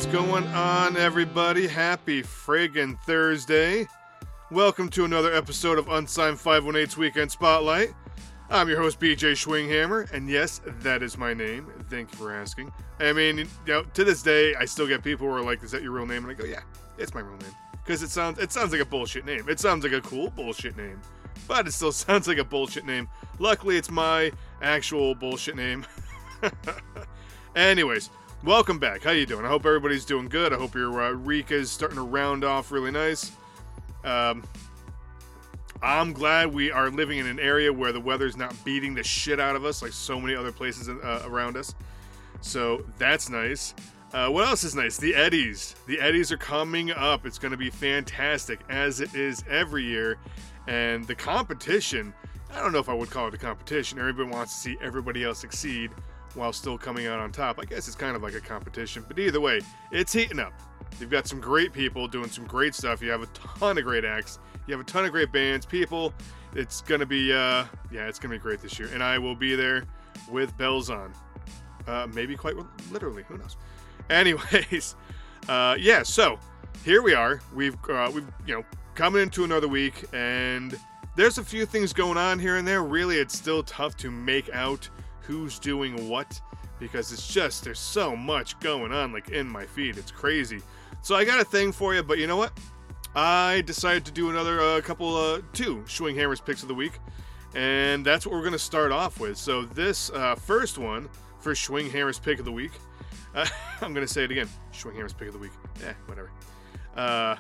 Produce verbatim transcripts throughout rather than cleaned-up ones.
is going on, everybody? Happy friggin' Thursday. Welcome to another episode of Unsigned five one eight's Weekend Spotlight. I'm your host, B J Schwinghammer, and yes, that is my name. Thank you for asking. I mean, you know, to this day, I still get people who are like, is that your real name? And I go, yeah, it's my real name. Because it sounds, it sounds like a bullshit name. It sounds like a cool bullshit name. But it still sounds like a bullshit name. Luckily, it's my actual bullshit name. Anyways, welcome back. How you doing? I hope everybody's doing good. I hope your uh, week is starting to round off really nice. Um, I'm glad we are living in an area where the weather's not beating the shit out of us like so many other places uh, around us. So that's nice. Uh, what else is nice? The Eddies. The Eddies are coming up. It's going to be fantastic, as it is every year. And the competition, I don't know if I would call it a competition. Everybody wants to see everybody else succeed while still coming out on top. I guess it's kind of like a competition. But either way, it's heating up. You've got some great people doing some great stuff. You have a ton of great acts. You have a ton of great bands, people. It's going to be, uh, yeah, it's going to be great this year. And I will be there with bells on. Uh, maybe quite literally. Who knows? Anyways, uh, yeah, so here we are. We've, uh, we've, you know, coming into another week, and there's a few things going on here and there. Really, it's still tough to make out who's doing what, because it's just, there's so much going on, like, in my feed. It's crazy. So I got a thing for you, but you know what? I decided to do another uh, couple, uh, two Schwinghammer's picks of the week, and that's what we're going to start off with. So this uh, first one for Schwinghammer's pick of the week, uh, I'm going to say it again, Schwinghammer's pick of the week. Eh, whatever. Uh,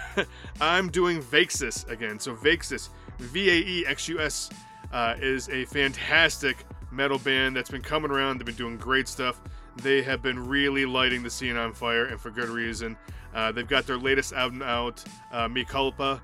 I'm doing Vexus again. So Vexus, V A E X U S, uh, is a fantastic metal band that's been coming around. They've been doing great stuff. They have been really lighting the scene on fire, and for good reason. Uh, they've got their latest album out, uh, Mi Culpa,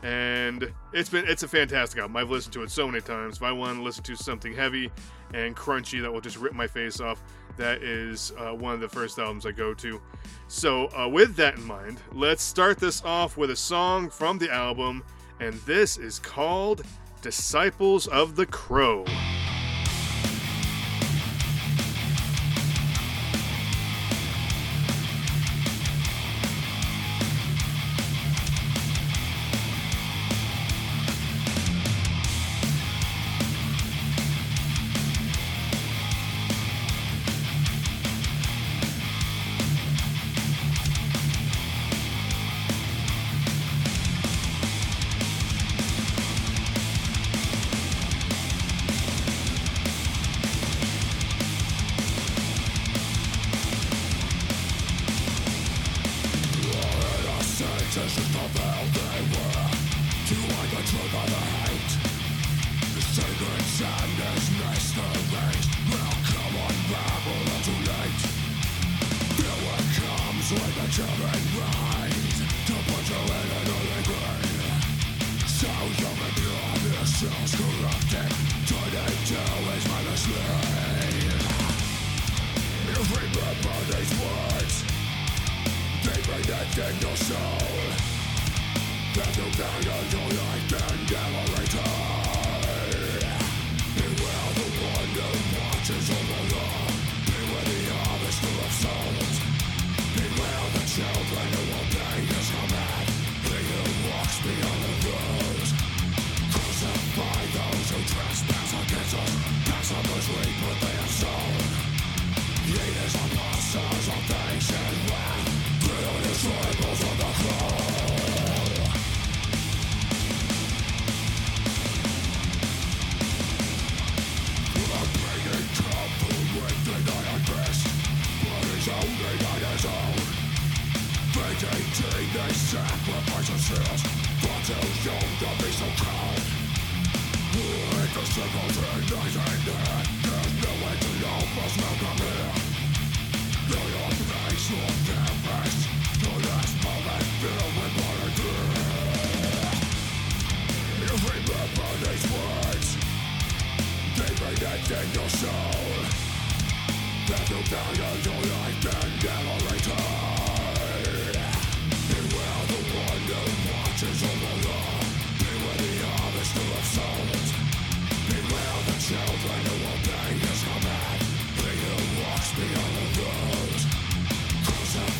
and it's been it's a fantastic album. I've listened to it so many times. If I want to listen to something heavy and crunchy that will just rip my face off, that is uh, one of the first albums I go to. So uh, with that in mind, let's start this off with a song from the album, and this is called Disciples of the Crow. Children who obey his command, he who walks beyond the rules, crucified.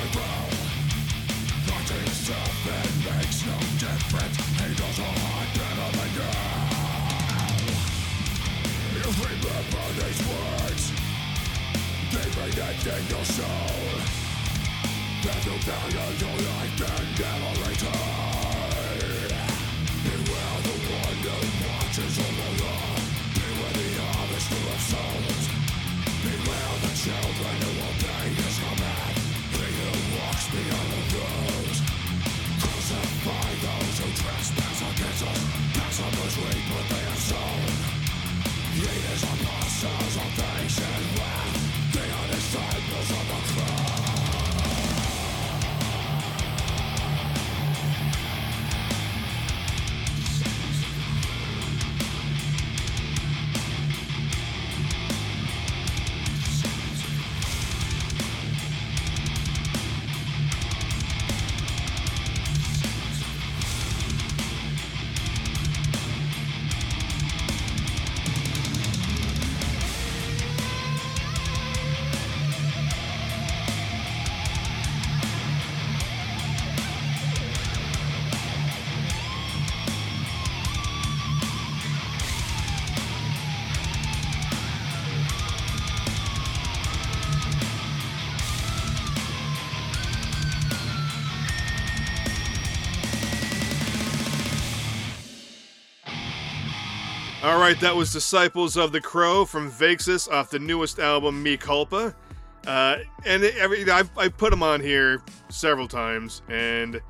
Alright, that was Disciples of the Crow from Vexus off the newest album, Me Culpa. Uh, and it, every, I've, I've put them on here several times, and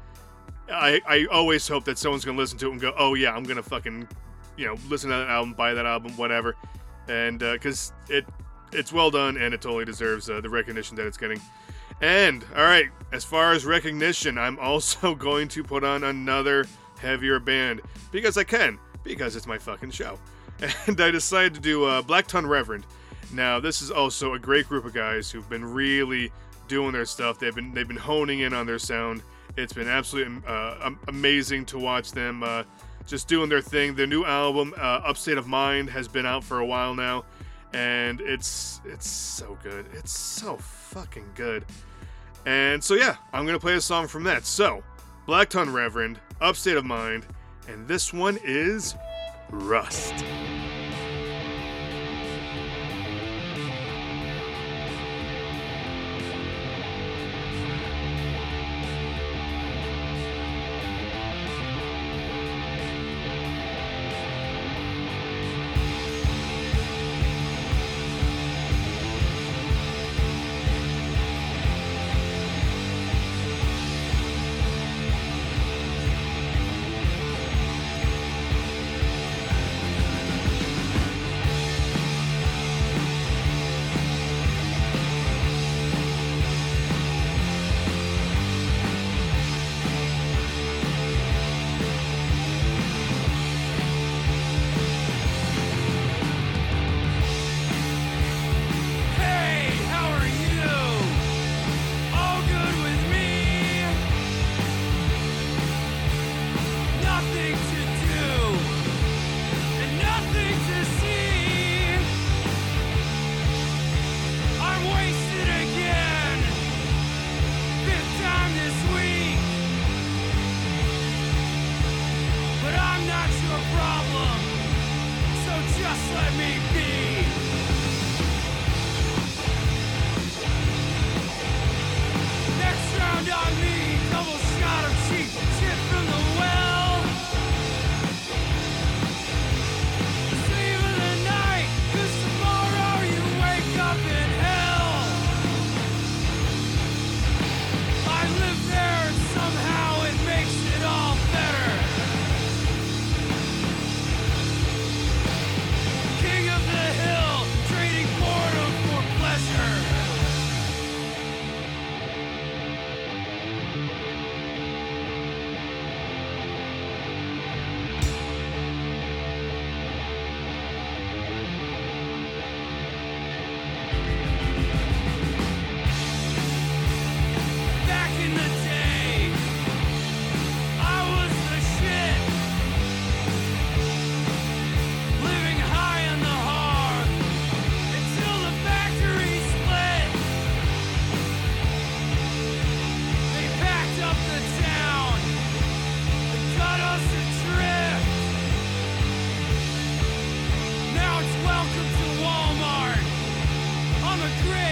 I, I always hope that someone's going to listen to it and go, oh yeah, I'm going to fucking, you know, listen to that album, buy that album, whatever. And, uh, cause it, it's well done, and it totally deserves uh, the recognition that it's getting. And, alright, as far as recognition, I'm also going to put on another heavier band, because I can. Because it's my fucking show. And I decided to do uh, Black Ton Reverend. Now, this is also a great group of guys who've been really doing their stuff. They've been they've been honing in on their sound. It's been absolutely uh, amazing to watch them uh, just doing their thing. Their new album, uh, Upstate of Mind, has been out for a while now, and it's it's so good. It's so fucking good. And so yeah, I'm gonna play a song from that. So, Black Ton Reverend, Upstate of Mind. And this one is Rust.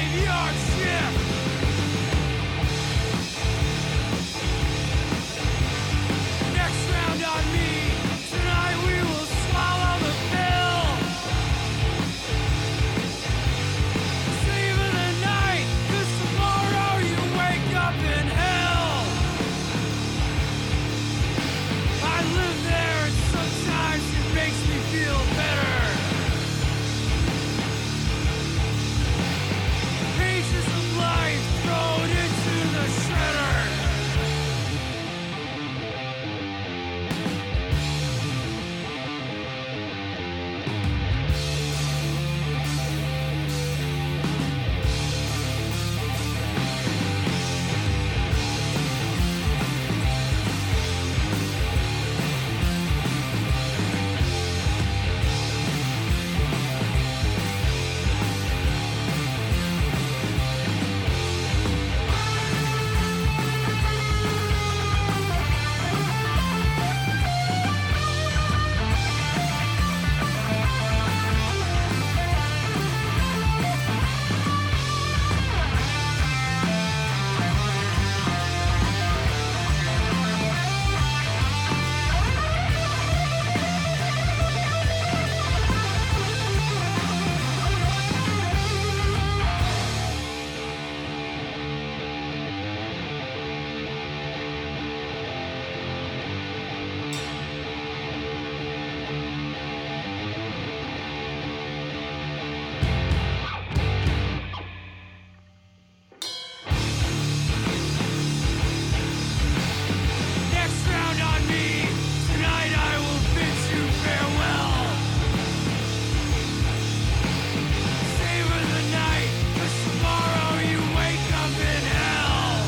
graveyard shift. Next round on me. Tonight we will swallow the pill. Saving the night, 'cause tomorrow you wake up in hell. I live there and sometimes it makes me feel better. Pages of life thrown into the shredder. Next round on me. Tonight I will bid you farewell. Savor the night, 'cause tomorrow you wake up in hell.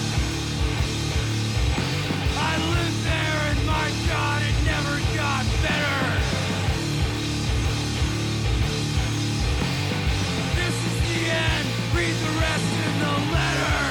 I lived there and my God, it never got better. This is the end. Read the rest in the letter.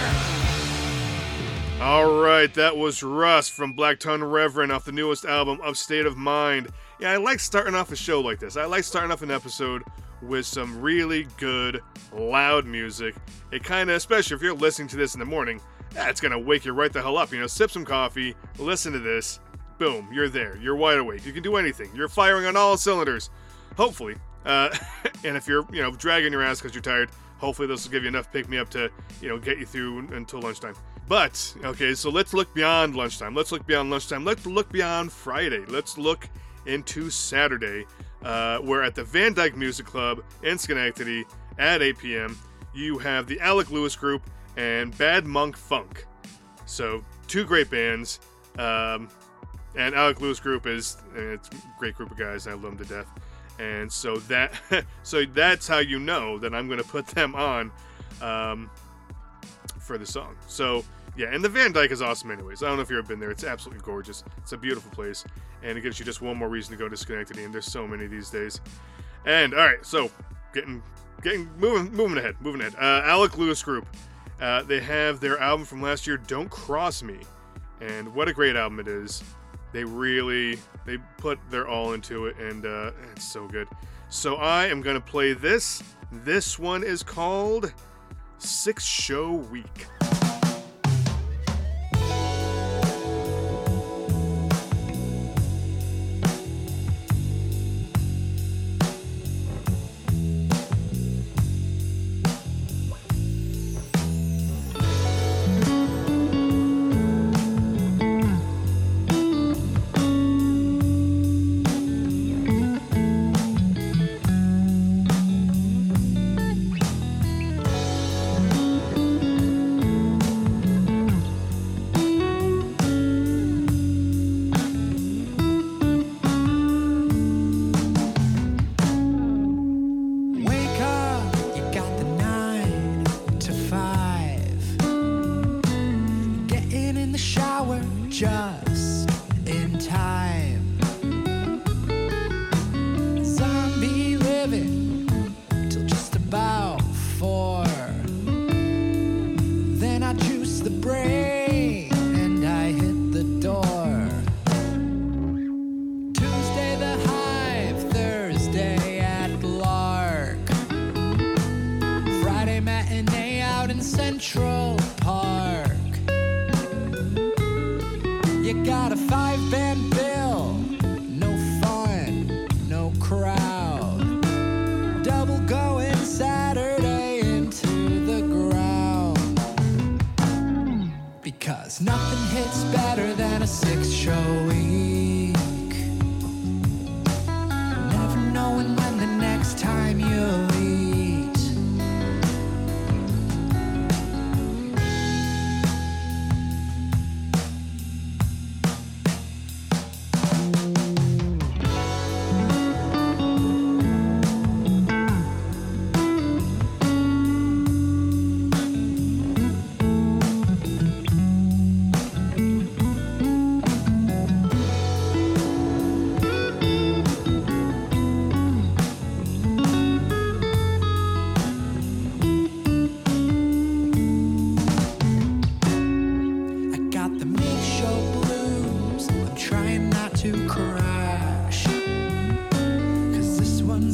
All right, that was Rust from Black Tongue Reverend off the newest album, Of State of Mind. Yeah, I like starting off a show like this. I like starting off an episode with some really good, loud music. It kind of, especially if you're listening to this in the morning, that's going to wake you right the hell up. You know, sip some coffee, listen to this, boom, you're there. You're wide awake. You can do anything. You're firing on all cylinders, hopefully. Uh, and if you're, you know, dragging your ass because you're tired, hopefully this will give you enough pick-me-up to, you know, get you through until lunchtime. But, okay, so let's look beyond lunchtime. Let's look beyond lunchtime. Let's look beyond Friday. Let's look into Saturday, uh, where at the Van Dyke Music Club in Schenectady at eight p.m., you have the Alec Lewis Group and Bad Monk Funk. So, two great bands. Um, and Alec Lewis Group is it's a great group of guys. I love them to death. And so that so that's how you know that I'm going to put them on um, for the song. So, yeah, and the Van Dyke is awesome anyways. I don't know if you've ever been there. It's absolutely gorgeous. It's a beautiful place. And it gives you just one more reason to go to Schenectady, and there's so many these days. And, all right, so getting, getting moving moving ahead, moving ahead. Uh, Alec Lewis Group. Uh, they have their album from last year, Don't Cross Me. And what a great album it is. They really, they put their all into it, and uh, it's so good. So I am going to play this. This one is called Six Show Week.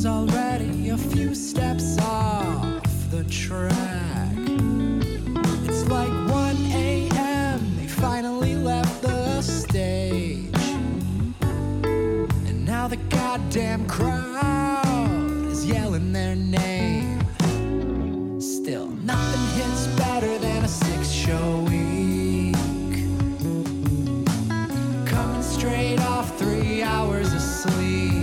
sun's already a few steps off the track. It's like one a.m. They finally left the stage. And now the goddamn crowd is yelling their name. Still, nothing hits better than a six-show week. Coming straight off three hours of sleep.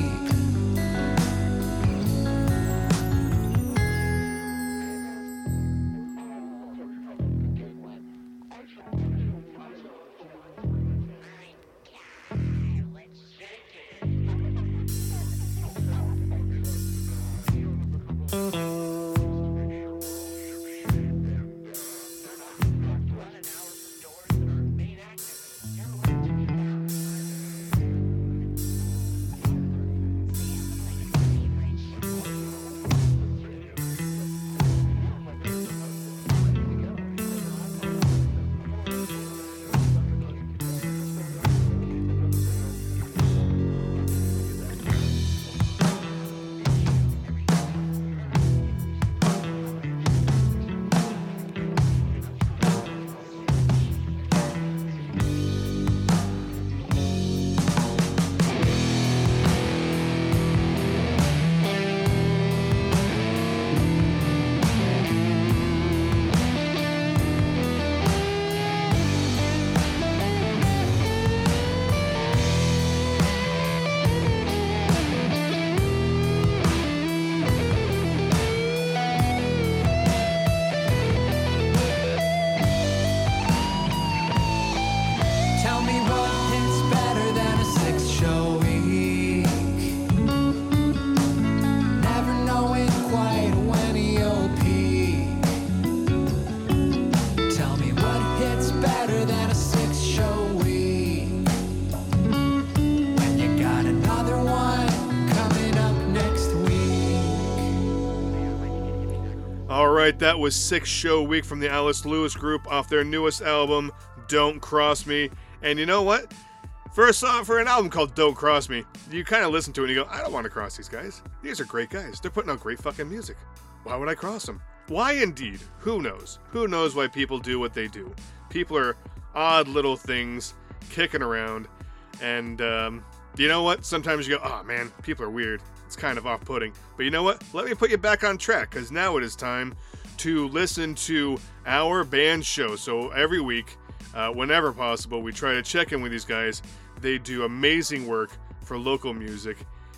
That was Six Show Week from the Alice Lewis Group off their newest album, Don't Cross Me. And you know what? For a song, for an album called Don't Cross Me, you kind of listen to it and you go, I don't want to cross these guys. These are great guys. They're putting out great fucking music. Why would I cross them? Why indeed? Who knows? Who knows why people do what they do? People are odd little things kicking around. And um, you know what? Sometimes you go, oh man, people are weird. It's kind of off-putting. But you know what? Let me put you back on track, because now it is time to listen to our band show. So every week, uh, whenever possible, we try to check in with these guys. They do amazing work for local music,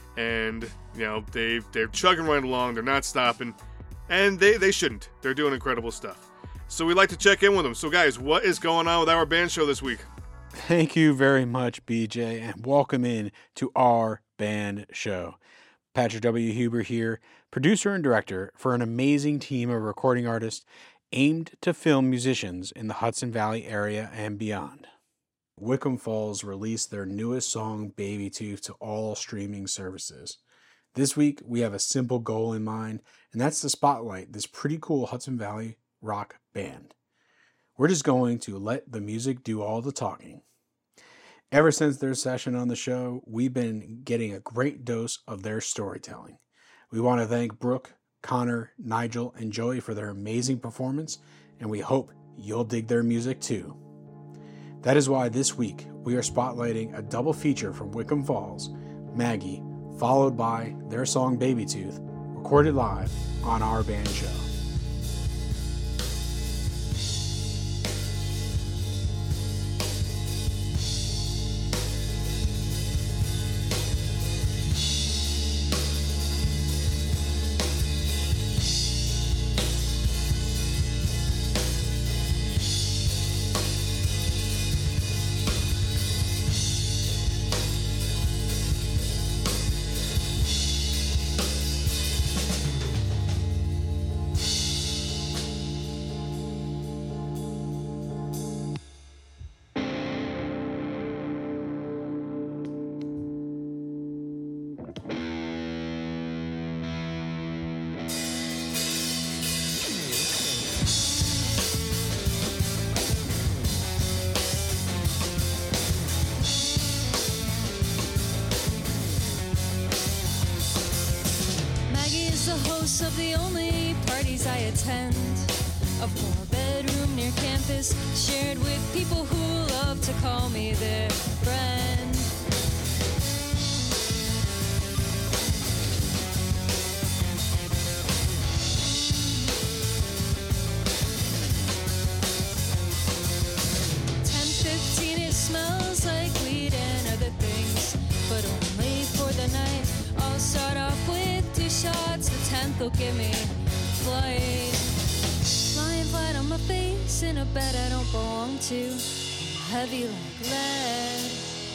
and you know they they're chugging right along. They're not stopping, and they they shouldn't. They're doing incredible stuff. So we like to check in with them. So guys, what is going on with our band show this week? Thank you very much, B J, and welcome in to our band show. Patrick W. Huber here, producer and director for an amazing team of recording artists aimed to film musicians in the Hudson Valley area and beyond. Wickham Falls released their newest song, Baby Tooth, to all streaming services. This week, we have a simple goal in mind, and that's to spotlight this pretty cool Hudson Valley rock band. We're just going to let the music do all the talking. Ever since their session on the show, we've been getting a great dose of their storytelling. We want to thank Brooke, Connor, Nigel, and Joey for their amazing performance, and we hope you'll dig their music too. That is why this week we are spotlighting a double feature from Wickham Falls, Maggie, followed by their song Baby Tooth, recorded live on our band show. the host of the only parties I attend. A four-bedroom near campus, shared with people who love to call me their friend. ten fifteen, it smells like weed and other things, but only for the night. I'll start off with two shots, the tenth will give me flight. Lying flat on my face in a bed I don't belong to, heavy like lead.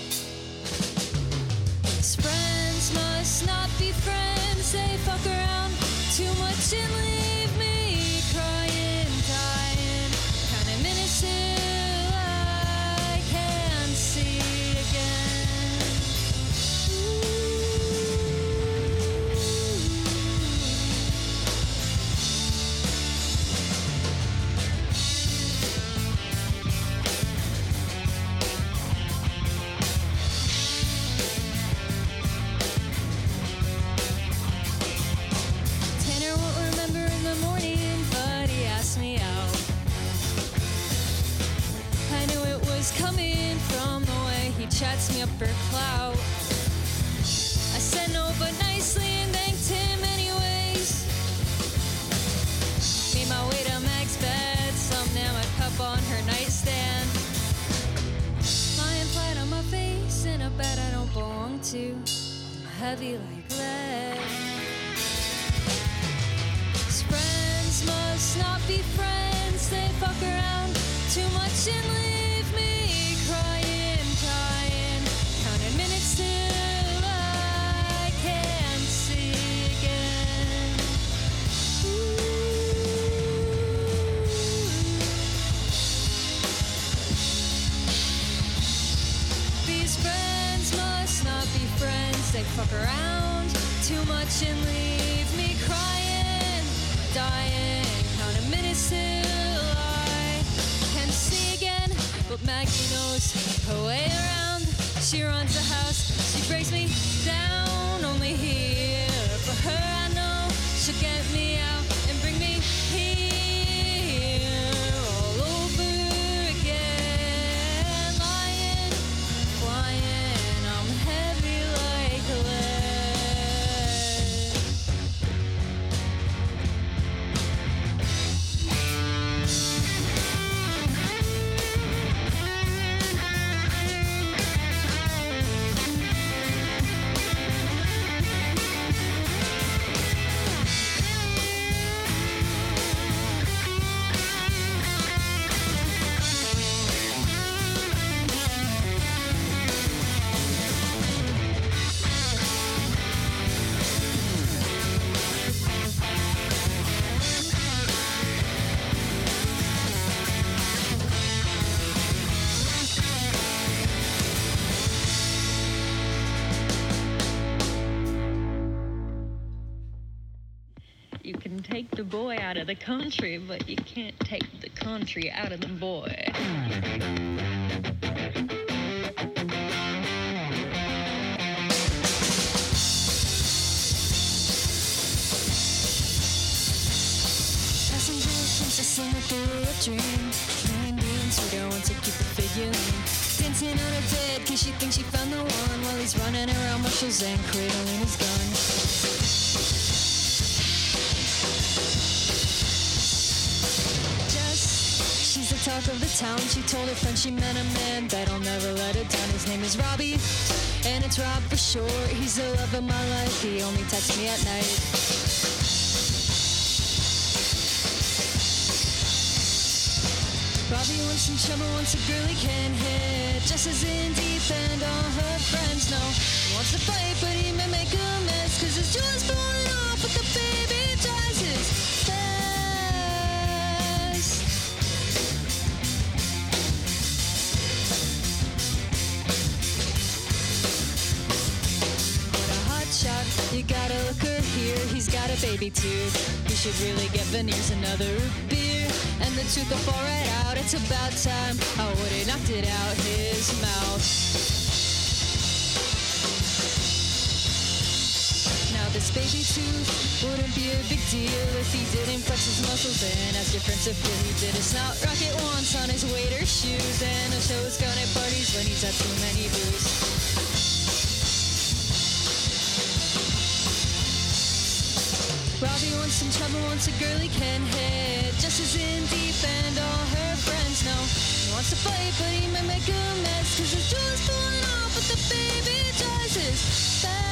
These friends must not be friends, they fuck around too much and leave me crying, dying, counting minutes till I can see again. Tanner won't remember in the morning, but he asked me out. I knew it was coming from the way he chats me up for clout. I said no, but nicely, and thanked him anyways. Made my way to Meg's bed, some down my cup on her nightstand. Lying flat on my face in a bed I don't belong to, heavy like lead. His friends must not be friends, they fuck around too much and leave me crying, crying, counting minutes till I can see again. These friends must not be friends, they fuck around too much and leave me crying, dying, counting minutes till I can see again. But Maggie knows her way around, she runs the house, she breaks me down, only here for her I know she'll get me out and bring me here all over again. Lying, flying, I'm heavy like lead. You can take the boy out of the country, but you can't take the country out of the boy. Passengers seems to sing through a dream. Nine beans, we don't want to keep the figurine. Dancing on her bed, cause she thinks she found the one, while he's running around Marshall's and cradling his gun. Jess, she's the talk of the town. She told her friend she met a man that'll never let her down. His name is Robbie, and it's Rob for short. He's the love of my life, he only texts me at night. Robbie wants some trouble, wants a girl he can hit. Just as in deep and all her friends know. He wants to fight, but he may make a mess, cause his jewel's falling off, but the baby tries his best. What a hot shot, you gotta look her here. He's got a baby too. You should really get veneers, another beer, and the tooth will fall right out. It's about time I would've knocked it out his mouth. Now this baby tooth wouldn't be a big deal if he didn't flex his muscles and ask your friends if he did a snout rocket once on his waiter's shoes and he'll show his gun at parties when he's had too many booze. Robbie wants some trouble, wants a girl he can hit, just as in deep and all her friends know. He wants to fight, but he might make a mess, cause his jewel's falling off, but the baby tries his best.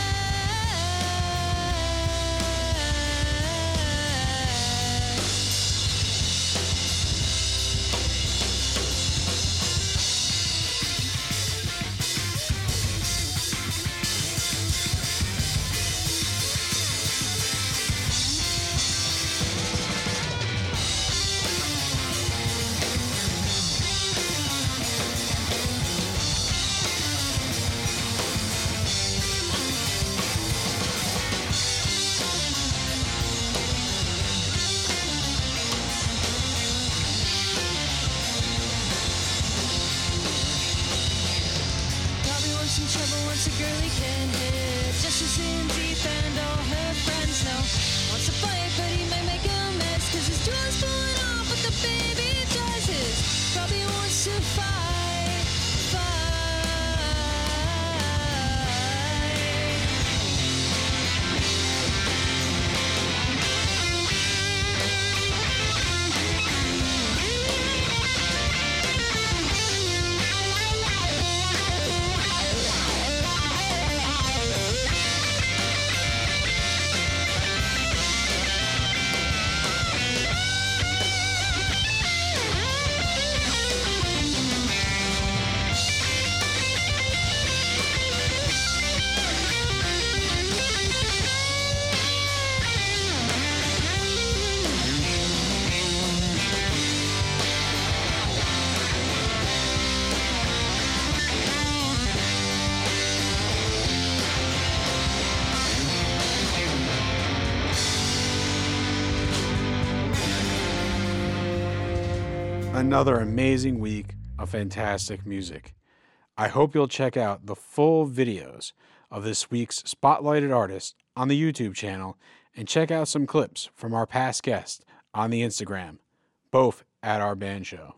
Another amazing week of fantastic music. I hope you'll check out the full videos of this week's spotlighted artist on the YouTube channel and check out some clips from our past guests on the Instagram, both at Our Band Show.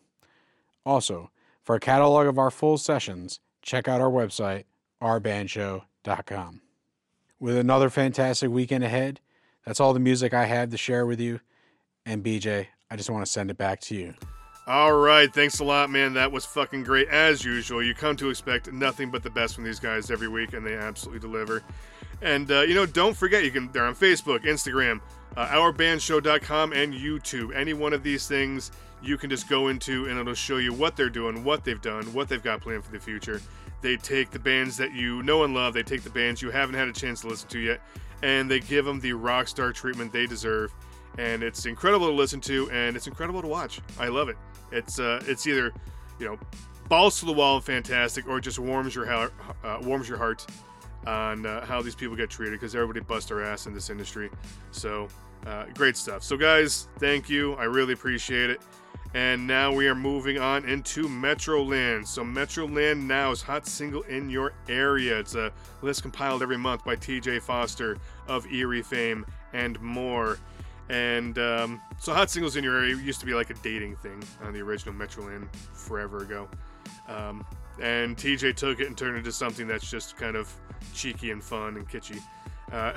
Also, for a catalog of our full sessions, check out our website, our band show dot com. With another fantastic weekend ahead, that's all the music I have to share with you. And B J, I just want to send it back to you. All right, thanks a lot, man. That was fucking great. As usual, you come to expect nothing but the best from these guys every week, and they absolutely deliver. And, uh, you know, don't forget, you can they're on Facebook, Instagram, uh, our band show dot com, and YouTube. Any one of these things you can just go into, and it'll show you what they're doing, what they've done, what they've got planned for the future. They take the bands that you know and love, they take the bands you haven't had a chance to listen to yet, and they give them the rock star treatment they deserve. And it's incredible to listen to, and it's incredible to watch. I love it. It's uh, it's either, you know, balls to the wall and fantastic, or it just warms your heart, uh, warms your heart on uh, how these people get treated, because everybody busts their ass in this industry. So uh, great stuff. So guys, thank you. I really appreciate it. And now we are moving on into Metroland. So Metroland Now's hot single in your area. It's a list compiled every month by T J Foster of Eerie fame and more. And um, so hot singles in your area used to be like a dating thing on the original Metroland forever ago. Um, and T J took it and turned it into something that's just kind of cheeky and fun and kitschy. Uh,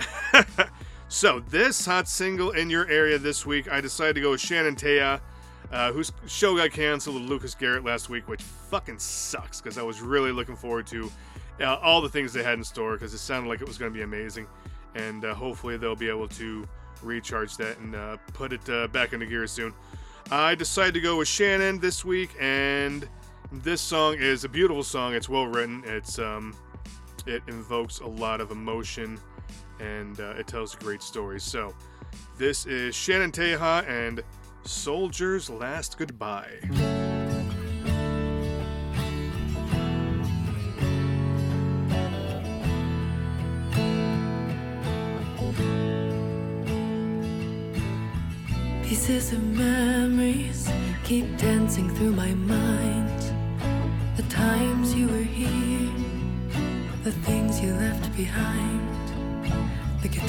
so this hot single in your area this week, I decided to go with Shannon Taya, uh, whose show got canceled with Lucas Garrett last week, which fucking sucks, because I was really looking forward to uh, all the things they had in store, because it sounded like it was going to be amazing. And uh, hopefully they'll be able to recharge that and uh, put it uh, back into gear soon. I decided to go with Shannon this week, and this song is a beautiful song. It's well written. It's um, it invokes a lot of emotion, and uh, it tells a great story. So this is Shannon Teja and Soldier's Last Goodbye. Pieces of memories keep dancing through my mind. The times you were here, the things you left behind. The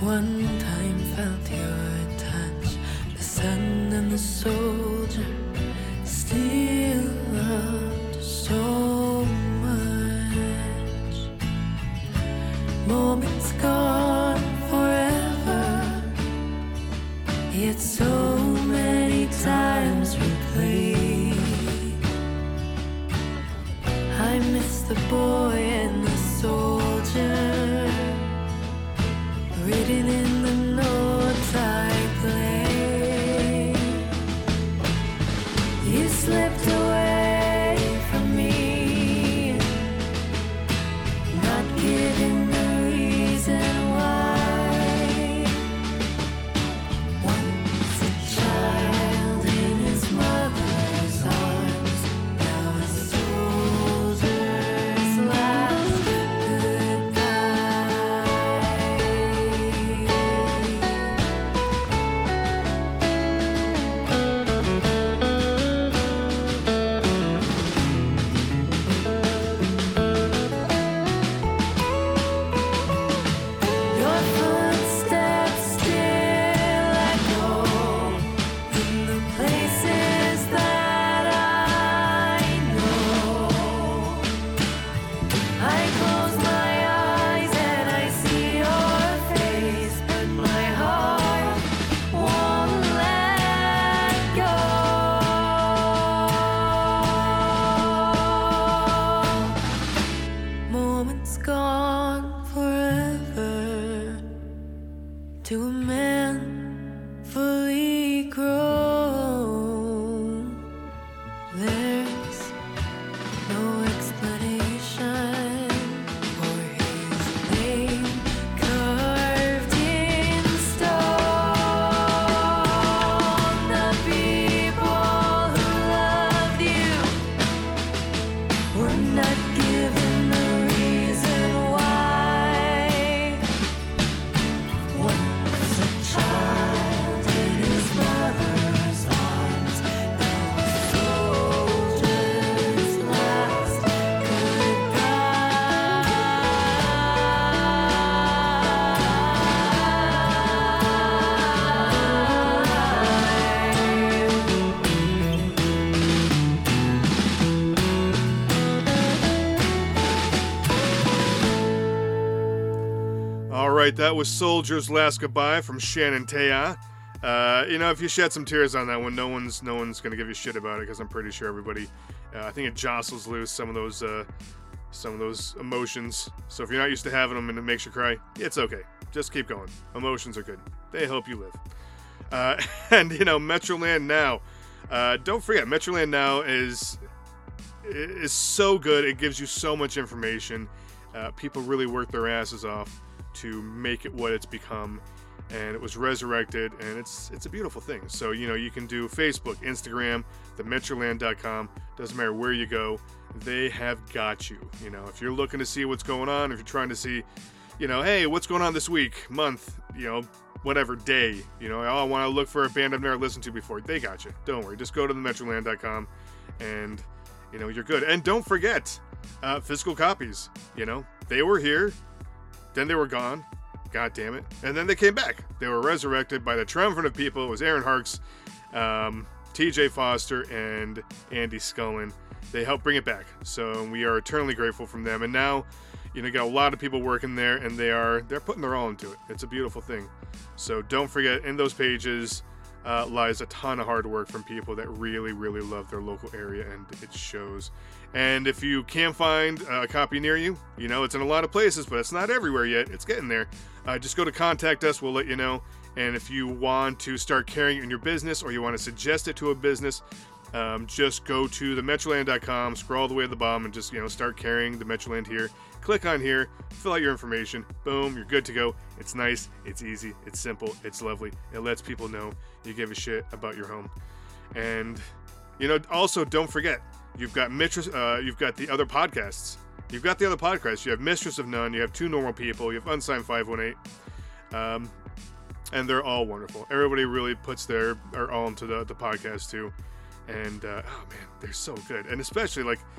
one time felt your touch, the sun and the soldier still loved so much. Moments gone forever, yet so many times replayed. I miss the boy and the soldier, written in the notes I played. You slipped away from me, not giving the reason why. Once a child in his mother's arms, now a soldier's last goodbye. Your footsteps still echo in the places that I know. I close my eyes and I see your face, but my heart won't let go. Moments gone forever to a man fully grown. There's no explanation for his name carved in stone. The people who loved you were not given the reason why. Once a child in his mother's arms, now a soldier's last All right, that was Soldier's Last Goodbye from Shannon Taya. Uh, you know, if you shed some tears on that one, no one's no one's gonna give you shit about it, because I'm pretty sure everybody, uh, I think it jostles loose some of those uh, some of those emotions. So if you're not used to having them and it makes you cry, it's okay. Just keep going. Emotions are good. They help you live. Uh, and you know, Metroland Now. Uh, don't forget, Metroland Now is is so good. It gives you so much information. Uh, people really work their asses off to make it what it's become, and it was resurrected, and it's it's a beautiful thing. So you know, you can do Facebook, Instagram, the metroland dot com. Doesn't matter where you go, they have got you. You know, if you're looking to see what's going on, if you're trying to see, you know, hey, what's going on this week, month, you know, whatever day, you know, oh, I want to look for a band I've never listened to before, they got you. Don't worry, just go to the metroland dot com, and you know, you're good. And don't forget, uh, physical copies. You know, they were here, then they were gone. God damn it. And then they came back. They were resurrected by the triumvirate of people. It was Aaron Harks, um, T J Foster, and Andy Scullin. They helped bring it back. So we are eternally grateful from them. And now, you know, got a lot of people working there, and they are they're putting their all into it. It's a beautiful thing. So don't forget, in those pages uh, lies a ton of hard work from people that really, really love their local area, and it shows. And if you can't find a copy near you, you know, it's in a lot of places, but it's not everywhere yet. It's getting there. Uh, just go to Contact Us. We'll let you know. And if you want to start carrying it in your business, or you want to suggest it to a business, um, just go to the metroland dot com, scroll all the way to the bottom, and just, you know, start carrying the Metroland here. Click on here, fill out your information. Boom, you're good to go. It's nice, it's easy, it's simple, it's lovely. It lets people know you give a shit about your home. And, you know, also don't forget, you've got Mistress, uh, you've got the other podcasts. You've got the other podcasts. You have Mistress of None, you have Two Normal People, you have Unsigned five one eight. Um, and they're all wonderful. Everybody really puts their, their all into the, the podcast too. And, uh, oh man, they're so good. And especially, like,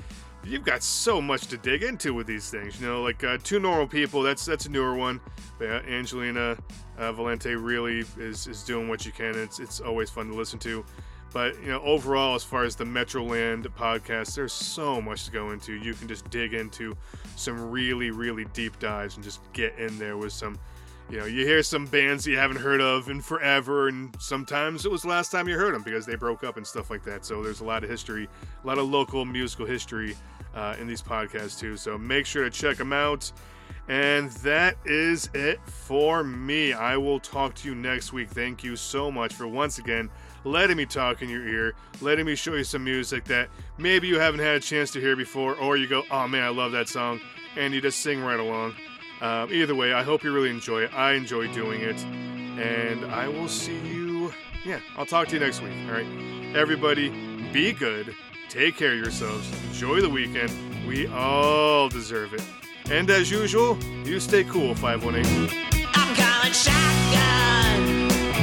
you've got so much to dig into with these things. You know, like uh, Two Normal People, that's that's a newer one. But uh, Angelina uh, Valente really is, is doing what you can. It's it's always fun to listen to. But, you know, overall, as far as the Metroland podcast, there's so much to go into. You can just dig into some really, really deep dives and just get in there with some, you know, you hear some bands that you haven't heard of in forever, and sometimes it was the last time you heard them because they broke up and stuff like that. So there's a lot of history, a lot of local musical history uh, in these podcasts too. So make sure to check them out. And that is it for me. I will talk to you next week. Thank you so much for once again letting me talk in your ear, letting me show you some music that maybe you haven't had a chance to hear before, or you go, oh man, I love that song, and you just sing right along. Um, either way, I hope you really enjoy it. I enjoy doing it, and I will see you, yeah, I'll talk to you next week, all right? Everybody, be good, take care of yourselves, enjoy the weekend, we all deserve it. And as usual, you stay cool, five one eight. I'm calling shotgun.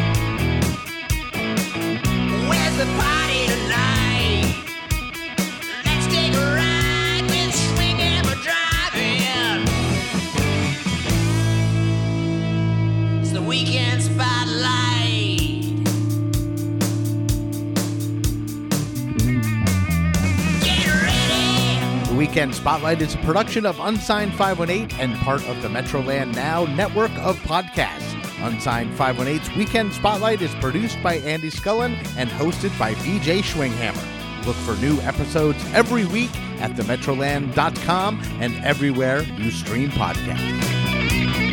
Where's the party tonight? Let's take a ride with Schwinghammer driving. It's the weekend spotlight. Get ready. The Weekend Spotlight is a production of Unsigned five one eight and part of the Metroland Now network of podcasts. Unsigned five one eight's Weekend Spotlight is produced by Andy Scullin and hosted by B J Schwinghammer. Look for new episodes every week at the metroland dot com and everywhere you stream podcasts.